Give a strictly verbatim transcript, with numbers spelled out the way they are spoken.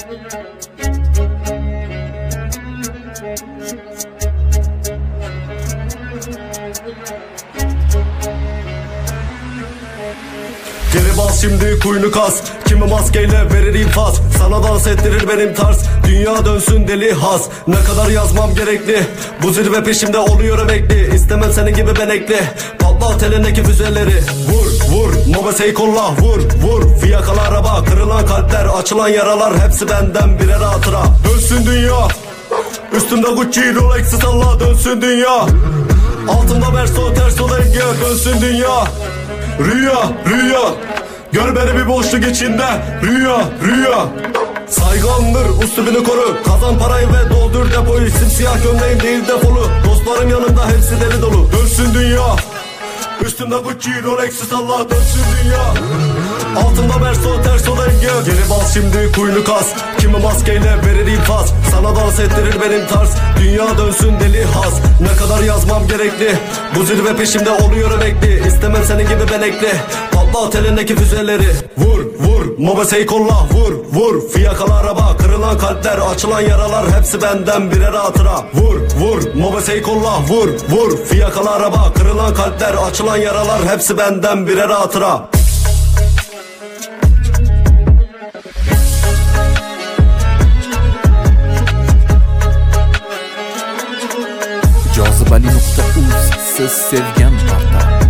Geri bas şimdi kuyunu kas, kimi maskeyle verir infaz. Sana dans ettirir benim tarz, dünya dönsün deli has. Ne kadar yazmam gerekli, bu zirve peşimde oluyor emekli. İstemem senin gibi benekli, patlat elindeki füzeleri. Vur vur, mobeseyi kolla, vur vur. Fiyakalı araba, kırılan kalpler, açılan yaralar, hepsi benden birer hatıra. Dönsün dünya, üstümde Gucci, Rolex'i salla, dönsün dünya. Altımda Verso, terso denge, dönsün dünya. Rüya, rüya, gör beni bir boşluk içinde. Rüya, rüya. Saygındır, üstümünü koru. Kazan parayı ve doldur depoyu. Simsiyah gömleğim değil defolu. Dostlarım yanımda, hepsi deli dolu. Dönsün dünya, üstümde Gucci, Rolex'i salla, dönsün dünya. Altımda Verso, terso denge. Geri bas şimdi kuyunu kas, kimi maskeyle verir infaz. Sana dans ettirir benim tarz, dünya dönsün deli has. Ne kadar yazmam gerekli, bu zirve peşimde oluyor emekli. İstemem senin gibi benekli, patlat elindeki füzeleri. Vur vur, mobeseyi kolla, vur vur. Fiyakalı araba, kırılan kalpler, açılan yaralar, hepsi benden birer hatıra. Vur vur, mobeseyi kolla, vur vur. Fiyakalı araba, kırılan kalpler, açılan yaralar, hepsi benden birer hatıra. Cazibali nokta uz, siz sevgan parda.